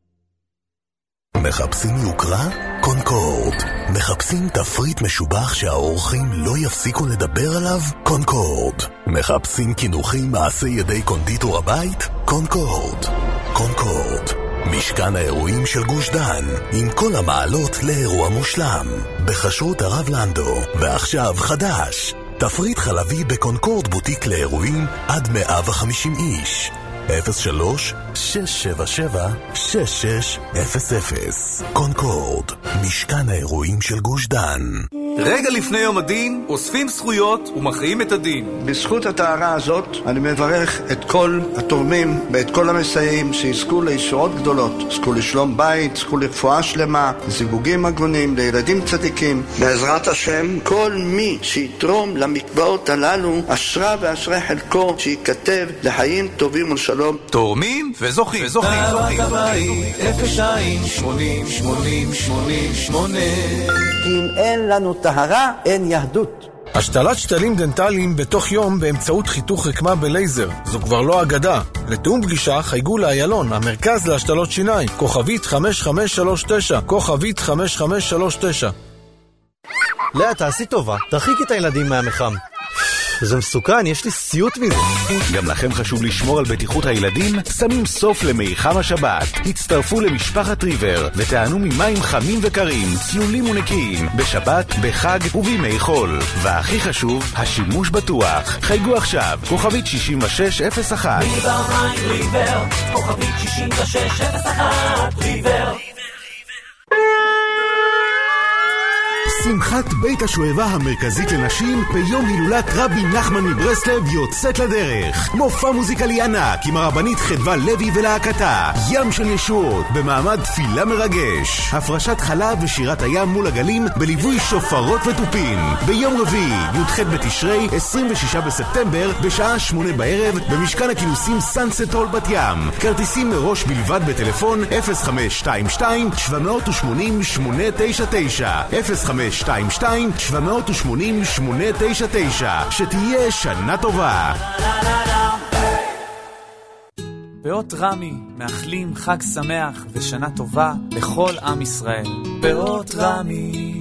Speaker 1: מחפשים יוקרה? קונקורד. מחפשים תפריט משובח שהאורחים לא יפסיקו לדבר עליו? קונקורד. מחפשים כינוחים מעשי ידי קונדיטור הבית? קונקורד. קונקורד. משכן האירועים של גוש דן, עם כל המעלות לאירוע מושלם. בחשרות הרב לנדו, ועכשיו חדש. תפריט חלבי בקונקורד בוטיק לאירועים עד מאה וחמישים איש. אפס שלוש שש שבע שבע שש שש אפס אפס. קונקורד, משכן האירועים של גוש דן.
Speaker 5: רגע לפני יום הדין, אוספים זכויות ומכריעים את הדין.
Speaker 6: בזכות הטהרה הזאת אני מברך את כל התורמים ואת כל המסייעים שיזכו לישועות גדולות, זכו לשלום בית, זכו לרפואה שלמה, זיווגים הגונים, לילדים צדיקים. בעזרת השם, כל מי שיתרום למקוואות הללו, אשרה ואשרי חלקו שיכתב לחיים טובים ולשלום.
Speaker 5: תורמים וזוכים. וזוכים.
Speaker 7: אפס שתיים שמונים שמונים שמונים שמונה.
Speaker 8: אם אין לנו טהרה, אין יהדות.
Speaker 19: השתלת שתלים דנטליים בתוך יום באמצעות חיתוך רקמה בלייזר. זו כבר לא אגדה. לתאום פגישה חייגו לאיילון, המרכז להשתלות שיניים. כוכבית חמש חמש שלוש תשע. כוכבית חמש חמש שלוש תשע.
Speaker 22: לאה, תעשי טובה. תרחיק את הילדים מהמחם. זה מסוכן, יש לי סיוט מזה.
Speaker 23: גם לכם חשוב לשמור על בטיחות הילדים? שמים סוף למיחם השבת. הצטרפו למשפחת ריבר ותענו ממים חמים וקרים, צלולים ונקיים, בשבת, בחג ובימי חול. והכי חשוב, השימוש בטוח. חייגו עכשיו, כוכבית שישים ושש אפס אחת.
Speaker 7: ריבר מים ריבר, כוכבית שישים ושש אפס אחת, ריבר.
Speaker 14: שמחת בית השואבה המרכזית לנשים ביום הילולת רבי נחמן מברסלב יוצאת לדרך. מופע מוזיקלי ענק עם הרבנית חדווה לוי ולהקתה. ים של ישועות במעמד תפילה מרגש. הפרשת חלב ושירת הים מול הגלים בליווי שופרות וטופין. ביום רביעי, י"ח בתשרי, עשרים ושישה בספטמבר, בשעה שמונה בערב, במשכן הכינוסים סאנסט הול בת ים. כרטיסים מראש בלבד בטלפון אפס חמש שתיים שתיים שבע שמונים שמונה תשע תשע אפס חמש שתיים שתיים שבע שמונים שמונה תשע תשע. שתהיה שנה טובה.
Speaker 24: פאות רמי מאחלים חג שמח ושנה טובה לכל עם ישראל. פאות רמי.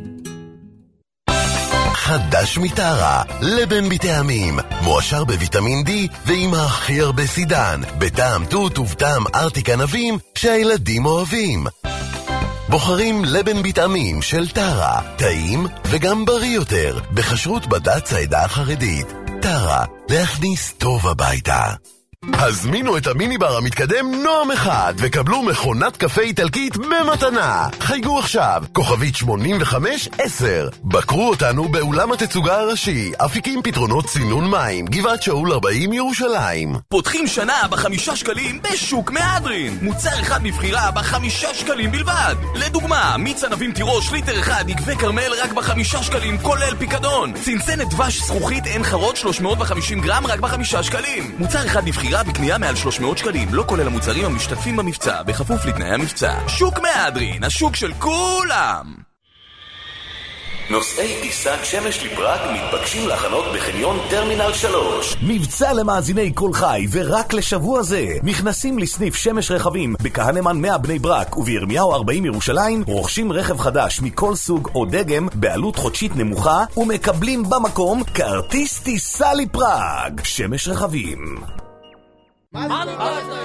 Speaker 1: חדש מטרה, לבן בטעמים, מועשר בוויטמין די ועם הכי הרבה סידן, בטעם תות ובטעם ארטיק ענבים שהילדים אוהבים. בוחרים לבן בטעמים של טרה, טעים וגם בריא יותר, בחשרות בד"ץ העדה החרדית. טרה, להכניס טוב הביתה. הזמינו את המיני בר המתקדם נועם אחד וקבלו מכונת קפה איטלקית במתנה. חייגו עכשיו, כוכבית שמונים וחמש עשר. בקרו אותנו באולם התצוגה הראשי, אפיקים פתרונות צינון מים, גבעת שאול ארבעים ירושלים.
Speaker 10: פותחים שנה בחמישה שקלים בשוק מהדרין. מוצר אחד מבחירה בחמישה שקלים בלבד. לדוגמה, מיץ ענבים תירוש ליטר אחד יקבי קרמל רק בחמישה שקלים כולל פיקדון. צנצנת דבש זכוכית עין חרוד שלוש מאות וחמישים גרם רק בחמישה שקלים. מוצר אחד מבחירה בקנייה מעל שלוש מאות שקלים, לא כולל המוצרים המשתתפים במבצע, בכפוף לתנאי המבצע. שוק מהדרין, השוק של כולם.
Speaker 15: נוסעי טיסת שמש לפראג מתבקשים להכנות בחניון טרמינל שלוש.
Speaker 10: מבצע למאזיני כל חי ורק לשבוע זה. מכנסים לסניף שמש רכבים בכהנמן מאה בני ברק ובירמיהו ארבעים ירושלים, רוכשים רכב חדש מכל סוג או דגם בעלות חודשית נמוכה ומקבלים במקום כרטיס טיסה לפראג. שמש רכבים.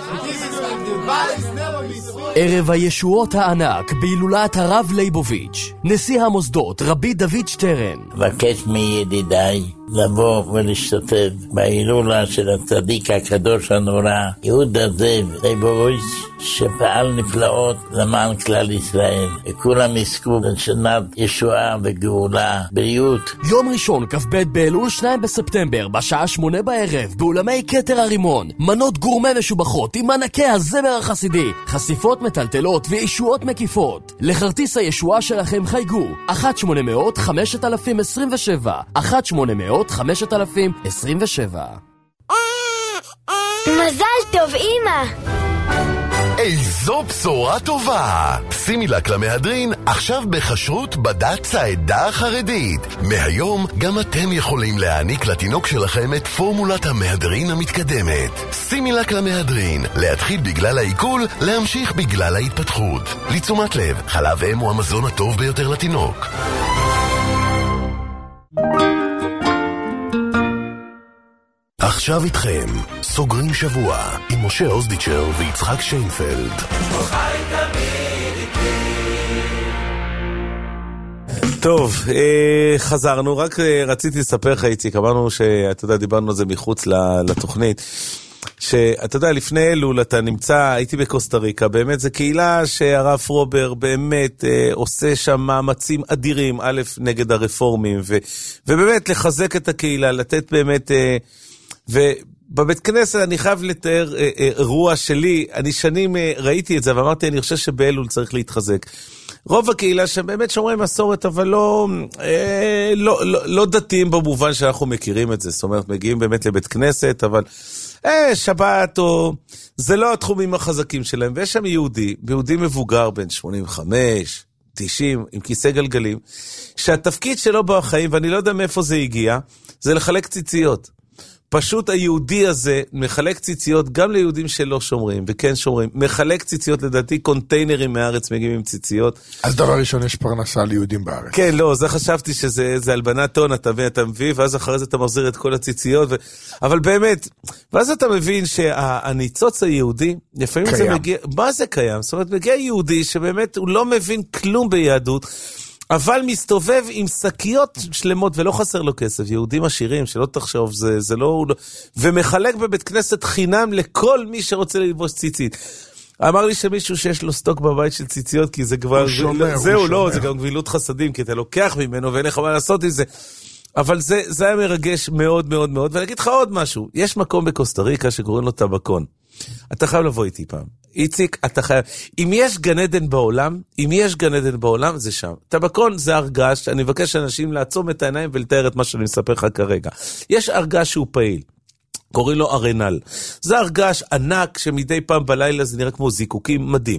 Speaker 15: ערב הישועות הענק בהילולת הרב ליבוביץ', נשיא המוסדות רבי דוד שטרן.
Speaker 4: מבקש מידידיי לבוא ולהשתתף בהילולה של הצדיק הקדוש הנורא יהודה זאב ליבוביץ', שפעל נפלאות למען כלל ישראל, וכולם יזכו לשנת ישועה וגאולה, בריאות.
Speaker 15: יום ראשון כ"ב באלול שניים בספטמבר בשעה שמונה בערב באולמי כתר הרימון, מנות גורמה משובחות עם ענקי הזמר החסידי, חשיפות מטלטלות וישועות מקיפות. לכרטיס הישועה שלכם חייגו אחת שמונה מאות חמשת אלפים עשרים ושבע אחת שמונה מאות חמשת אלפים עשרים ושבע.
Speaker 13: מזל טוב אמא.
Speaker 1: איזו בשורה טובה! סימילק למהדרין עכשיו בחשרות בד"ץ העדה החרדית. מהיום גם אתם יכולים להעניק לתינוק שלכם את פורמולת המהדרין המתקדמת. סימילק למהדרין, להתחיל בגלל העיכול, להמשיך בגלל ההתפתחות. לתשומת לב, חלב אם הוא המזון הטוב ביותר לתינוק. עכשיו איתכם, סוגרים שבוע עם משה אוזדיצ'ר ויצחק שיינפלד.
Speaker 2: טוב, חזרנו, רק רציתי לספר לך איציק, אמרנו שאתה יודע, דיברנו על זה מחוץ לתוכנית, שאתה יודע, לפני אלול אתה נמצא, הייתי בקוסטה ריקה, באמת זו קהילה שהרב פרובר באמת אה, עושה שם מאמצים אדירים, א' נגד הרפורמים, ו, ובאמת לחזק את הקהילה, לתת באמת, אה, ובבית כנסת אני חייב לתאר אה, אה, אירוע שלי, אני שנים אה, ראיתי את זה, ואמרתי, אני חושב שבאלול צריך להתחזק. רוב הקהילה שהם באמת שומרי מסורת, אבל לא, אה, לא, לא, לא דתיים במובן שאנחנו מכירים את זה, זאת אומרת, מגיעים באמת לבית כנסת, אבל אה, שבת או... זה לא התחומים החזקים שלהם, ויש שם יהודי, יהודי מבוגר בין שמונים וחמש, תשעים, עם כיסא גלגלים, שהתפקיד שלו בחיים, ואני לא יודע מאיפה זה הגיע, זה לחלק ציציות. פשוט היהודי הזה מחלק ציציות גם ליהודים שלא שומרים, וכן שומרים. מחלק ציציות, לדעתי, קונטיינרים מהארץ מגיעים עם ציציות.
Speaker 3: אז דבר ראשון, יש פרנסה ליהודים בארץ.
Speaker 2: כן, לא, זה חשבתי שזה זה הלבנת טון, אתה מבין, אתה מביא, ואז אחרי זה אתה מחזיר את כל הציציות. ו... אבל באמת, ואז אתה מבין שהניצוץ היהודי, לפעמים קיים. זה מגיע, מה זה קיים? זאת אומרת, מגיע יהודי שבאמת הוא לא מבין כלום ביהדות, אבל מסתובב עם שקיות שלמות, ולא חסר לו כסף, יהודים עשירים, שלא תחשוב, זה, זה לא, ומחלק בבית כנסת חינם לכל מי שרוצה ללבוש ציצית. אמר לי שמישהו שיש לו סטוק בבית של ציציות, כי זה כבר,
Speaker 3: שומר,
Speaker 2: זהו, לא, זה גם גבילות חסדים, כי אתה לוקח ממנו, ואין לך מה לעשות עם זה. אבל זה, זה היה מרגש מאוד מאוד מאוד, ואני אגיד לך עוד משהו, יש מקום בקוסטה ריקה שקוראים לו טבקון. אתה חייב לבוא איתי פעם. איציק, אתה חייב. אם יש גן עדן בעולם, אם יש גן עדן בעולם, זה שם. טבקון זה הרגש, אני מבקש אנשים לעצום את העיניים ולתאר את מה שאני מספר לך כרגע. יש הרגש שהוא פעיל. קוראים לו ארנל. זה הרגש ענק שמדי פעם בלילה זה נראה כמו זיקוקים מדהים.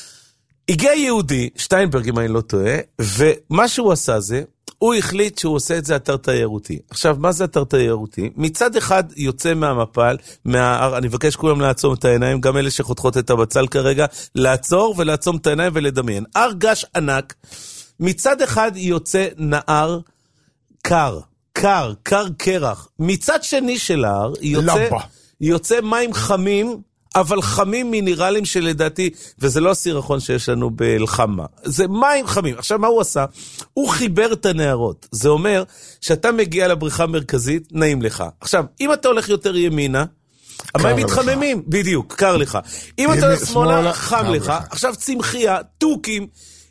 Speaker 2: הגיע יהודי, שטיינברג אם אני לא טועה, ומה שהוא עשה זה, הוא החליט שהוא עושה את זה אתר תיירותי. עכשיו, מה זה אתר תיירותי? מצד אחד יוצא מהמפל, מה... אני מבקש כולם לעצום את העיניים, גם אלה שחותכות את הבצל כרגע, לעצור ולעצום את העיניים ולדמיין. הר גש ענק, מצד אחד יוצא נהר קר, קר, קר קרח. מצד שני של ההר יוצא, יוצא מים חמים, אבל חמים מינרלים שלדעתי, וזה לא הסירחון שיש לנו באלחמה, זה מים חמים. עכשיו מה הוא עשה? הוא חיבר את הנהרות. זה אומר שאתה מגיע לבריכה מרכזית, נעים לך. עכשיו, אם אתה הולך יותר ימינה, המים מתחממים, בדיוק, קר לך. אם אתה הולך שמאלה, חם לך. עכשיו צמחייה, טוקים.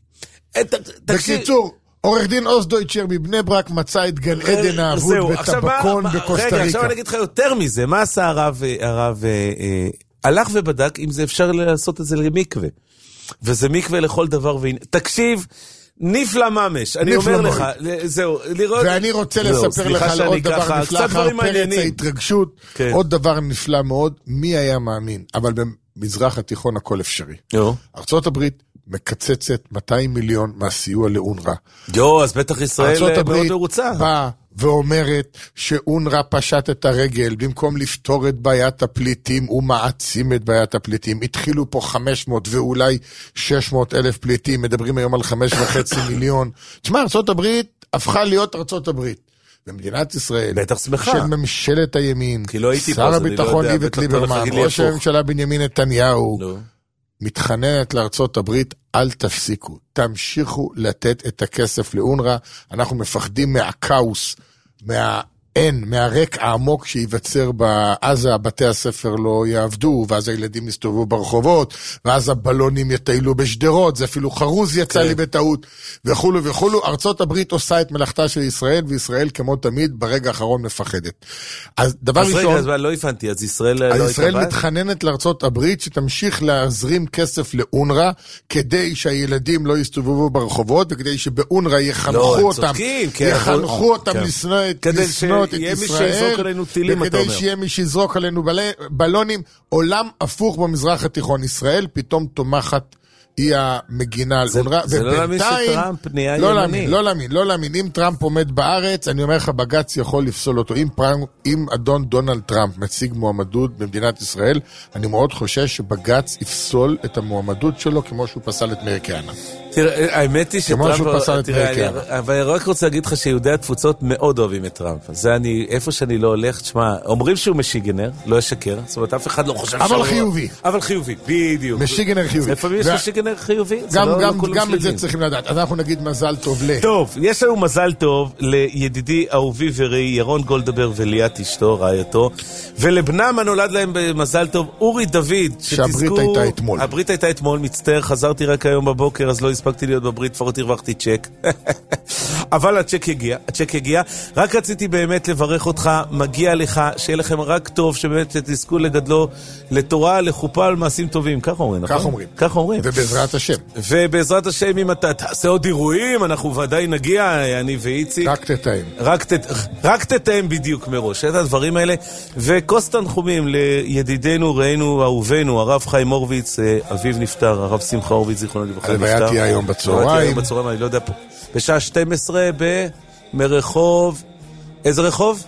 Speaker 3: בקיצור, עורך דין אוסדויצ'ר מבני ברק מצא את גן עדן האבוד בטבקון בקוסטה ריקה.
Speaker 2: רגע, עכשיו אני אגיד לך יותר מזה, מה עשה הרב, הרב, הלך ובדק אם זה אפשר לעשות את זה למקווה. וזה מקווה לכל דבר ועניין. תקשיב, נפלא ממש, אני אומר לך, זהו, לראות...
Speaker 3: ואני רוצה לספר לך על עוד דבר נפלא, אחר פרץ ההתרגשות, עוד דבר נפלא מאוד, מי היה מאמין? אבל במזרח התיכון הכל אפשרי. ארצות הברית מקצצת מאתיים מיליון מהסיוע לאונר"א.
Speaker 2: יו, אז בטח ישראל מאוד מרוצה.
Speaker 3: ארצות הברית באה ואומרת שאונר"א פשט את הרגל, במקום לפתור את בעיית הפליטים, הוא מעצים את בעיית הפליטים. התחילו פה חמש מאות ואולי שש מאות אלף פליטים, מדברים היום על חמש וחצי מיליון. תשמע, ארצות הברית הפכה להיות ארצות הברית. במדינת ישראל,
Speaker 2: בטח שמחה.
Speaker 3: של ממשלת הימין,
Speaker 2: כי לא הייתי
Speaker 3: שר
Speaker 2: פה,
Speaker 3: הביטחון
Speaker 2: לא
Speaker 3: איווט ליברמן, ראש הממשלה בנימין נתניהו,
Speaker 2: לא.
Speaker 3: מתחננת לארצות הברית, אל תפסיקו, תמשיכו לתת את הכסף לאונר"א, אנחנו מפחדים מהקאוס, מה... אין, מהרק העמוק שיווצר בעזה, בתי הספר לא יעבדו, ואז הילדים יסתובבו ברחובות, ואז הבלונים יטיילו בשדרות, זה אפילו חרוז יצא לי בטעות, וכולו וכולו. ארצות הברית עושה את מלאכתה של ישראל, וישראל כמו תמיד ברגע האחרון מפחדת. אז דבר ראשון... אז
Speaker 2: רגע, אז לא הבנתי, אז ישראל לא התאבד?
Speaker 3: אז ישראל מתחננת לארצות הברית שתמשיך להזרים כסף לאונר"א, כדי שהילדים לא יסתובבו ברחובות, וכדי שבאונר"א יחנכו אותם, יחנכו אותם לשנוא
Speaker 2: יהיה מי שיזרוק עלינו טילים, אתה אומר.
Speaker 3: וכדי שיהיה מי שיזרוק עלינו בלונים, עולם הפוך במזרח התיכון. ישראל פתאום תומכת, היא המגינה על אונר"א.
Speaker 2: זה לא להאמין שטראמפ נהיה ימני.
Speaker 3: לא להאמין, לא להאמין, לא להאמין. אם טראמפ עומד בארץ, אני אומר לך, בג"ץ יכול לפסול אותו. אם, אם אדון דונלד טראמפ מציג מועמדות במדינת ישראל, אני מאוד חושש שבג"ץ יפסול את המועמדות שלו, כמו שהוא פסל את מאיר כהנא.
Speaker 2: תראה, האמת היא שטראמפ, תראה, אבל אני רק רוצה להגיד לך שיהודי התפוצות מאוד אוהבים את טראמפ. זה אני, איפה שאני לא הולך, תשמע, אומרים שהוא משיגנר, לא ישקר, זאת אומרת, אף אחד לא חושב שהוא...
Speaker 3: אבל חיובי.
Speaker 2: אבל חיובי, בדיוק.
Speaker 3: משיגנר חיובי.
Speaker 2: לפעמים יש משיגנר חיובי,
Speaker 3: גם את זה צריכים לדעת. אז אנחנו נגיד מזל טוב ל...
Speaker 2: טוב, יש לנו מזל טוב לידידי אהובי ורעי, ירון גולדבר וליאת אשתו, רעייתו, ולבנם הנולד להם במזל טוב, אורי דוד,
Speaker 3: שהברית הייתה אתמול.
Speaker 2: הברית הייתה אתמול, מצטער, חזרתי רק היום בבוקר, אז לא הספקתי להיות בברית, פחות הרווחתי צ'ק. אבל הצ'ק יגיע, הצ'ק יגיע. רק רציתי באמת לברך אותך, מגיע לך, שיהיה לכם רק טוב, שבאמת תזכו לגדלו לתורה, לחופה, על מעשים טובים. כך אומרים, נכון?
Speaker 3: כך אומרים.
Speaker 2: כך אומרים.
Speaker 3: ובעזרת השם.
Speaker 2: ובעזרת השם, אם אתה תעשה עוד אירועים, אנחנו ודאי נגיע, אני ואיציק.
Speaker 3: רק תתאם.
Speaker 2: רק, תת... רק תתאם בדיוק מראש, את הדברים האלה. וכוס תנחומים לידידנו, ראינו, אהובנו, הרב חיים הורוביץ, אביו נפטר, הרב שמחה הורוביץ, זיכרונו לברכה, נפטר.
Speaker 3: הלוויה תהיה היום בצהריים.
Speaker 2: בצהריים, אני לא יודע פה. בשעה שתים עשרה במרחוב, איזה רחוב?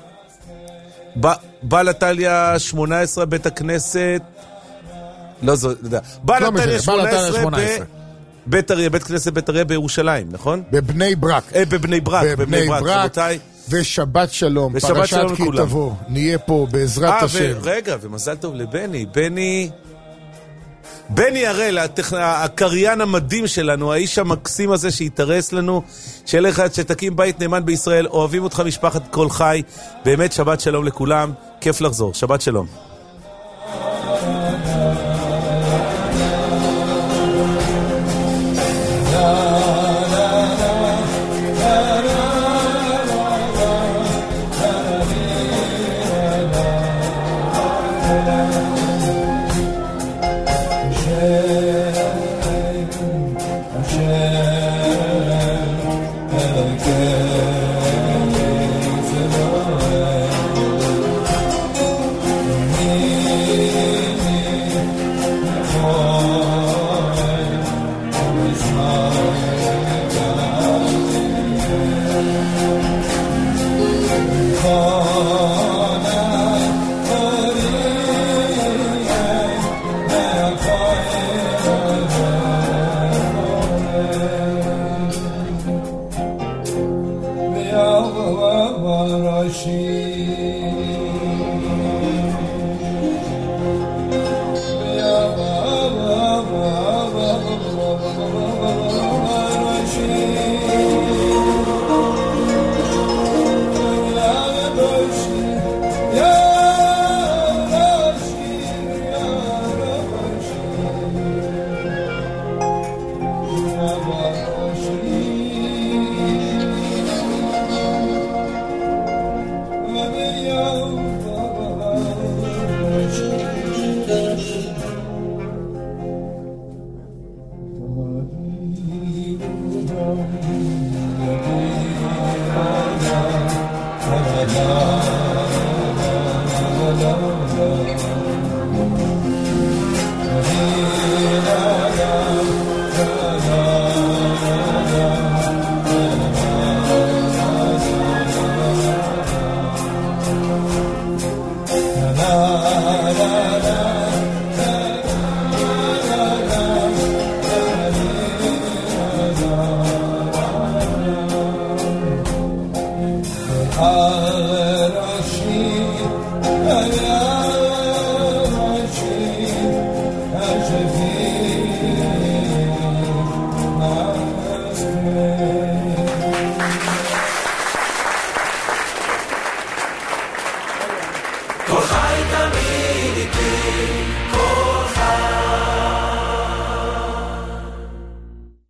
Speaker 2: בלטליה שמונה עשרה, בית הכנסת, לא זו, לא יודע. בלטליה שמונה עשרה, בית אריה, בית כנסת בית אריה בירושלים, נכון?
Speaker 3: בבני ברק.
Speaker 2: אה, בבני ברק, בבני ברק, רבותיי.
Speaker 3: ושבת שלום, פרשת כי תבוא, נהיה פה בעזרת השם.
Speaker 2: רגע, ומזל טוב לבני, בני... בני הראל, הקריין המדהים שלנו, האיש המקסים הזה שהתארס לנו, שיהיה לך שתקים בית נאמן בישראל, אוהבים אותך משפחת כל חי, באמת שבת שלום לכולם, כיף לחזור, שבת שלום.
Speaker 7: כל חי תמיד איתי